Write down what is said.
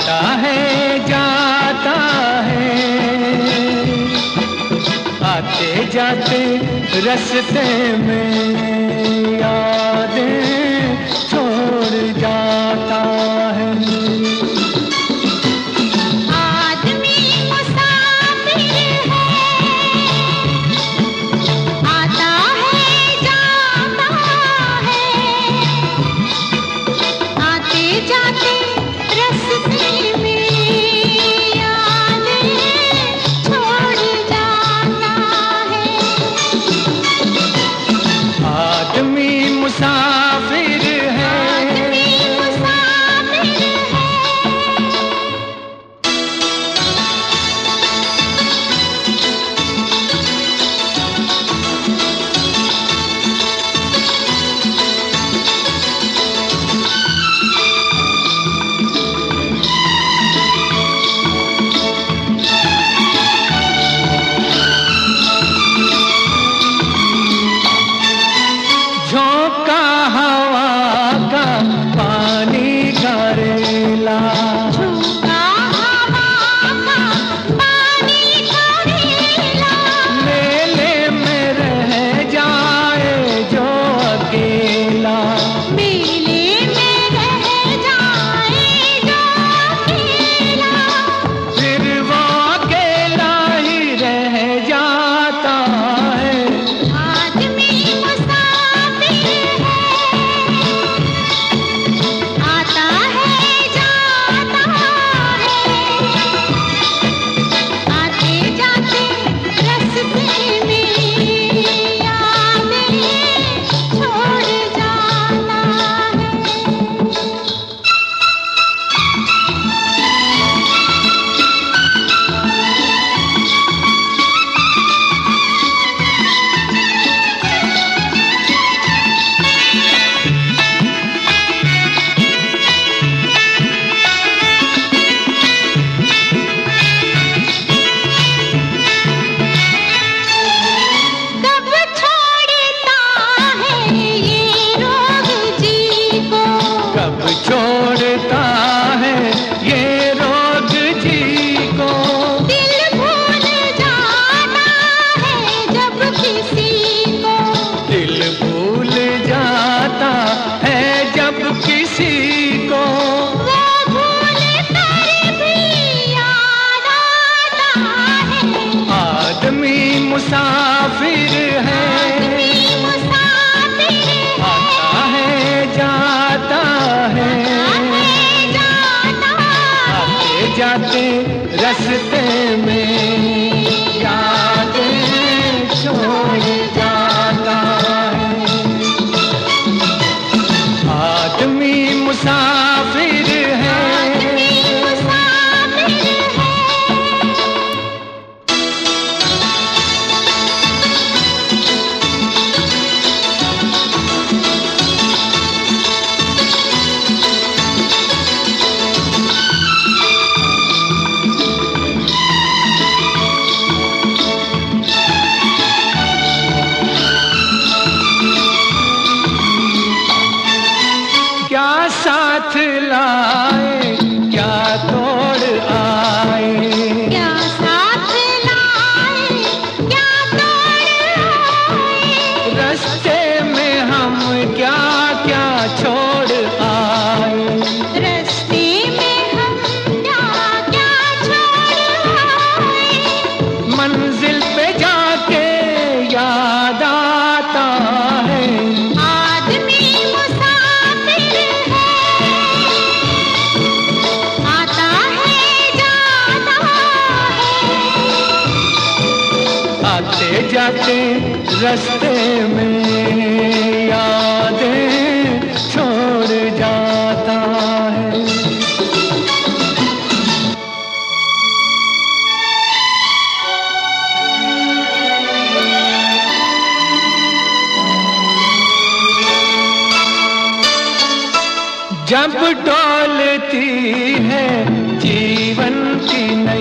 आता है जाता है, आते जाते रास्ते में यादें छोड़ जाता है। आदमी मुसाफिर है, आता है जाता है, आते जाते रास्ते में यादें छोड़ जाता है। आदमी मुसाफिर है, आदमी मुसाफिर है। झोंका हवा का पानी का रेला, झोंका हवा का पानी का रेला, मेले में रह जाए जो अकेला, मेले में रह जाए जो अकेला, फिर वो अकेला ही रह जाता है। आदमी मुसाफिर है, आता है जाता है, आते जाते रास्ते में यादें छोड़ जाता है। कब छोड़ता है ये रोग जी को, कब छोड़ता है ये रोग जी को, दिल भूल जाता है जब किसी को, दिल भूल जाता है जब किसी को, वो भूल कर भी याद आता है। आदमी मुसाफिर है, आदमी मुसाफिर है, आता है जाता है, जाता आते जाते रास्ते में यादें छोड़ जाता है। आदमी मुसाफिर है, आदमी मुसाफिर है। क्या साथ लाए क्या तोड़ आए, क्या साथ लाए क्या तोड़ आए, रास्ते में हम क्या क्या छोड़ आए, रास्ते में हम क्या क्या छोड़ आए, मंजिल पे जाके याद आता है। आदमी मुसाफिर है, आता है जाता है, आते जाते रास्ते में यादें छोड़ जाता है। जब डोलती है जीवन की नई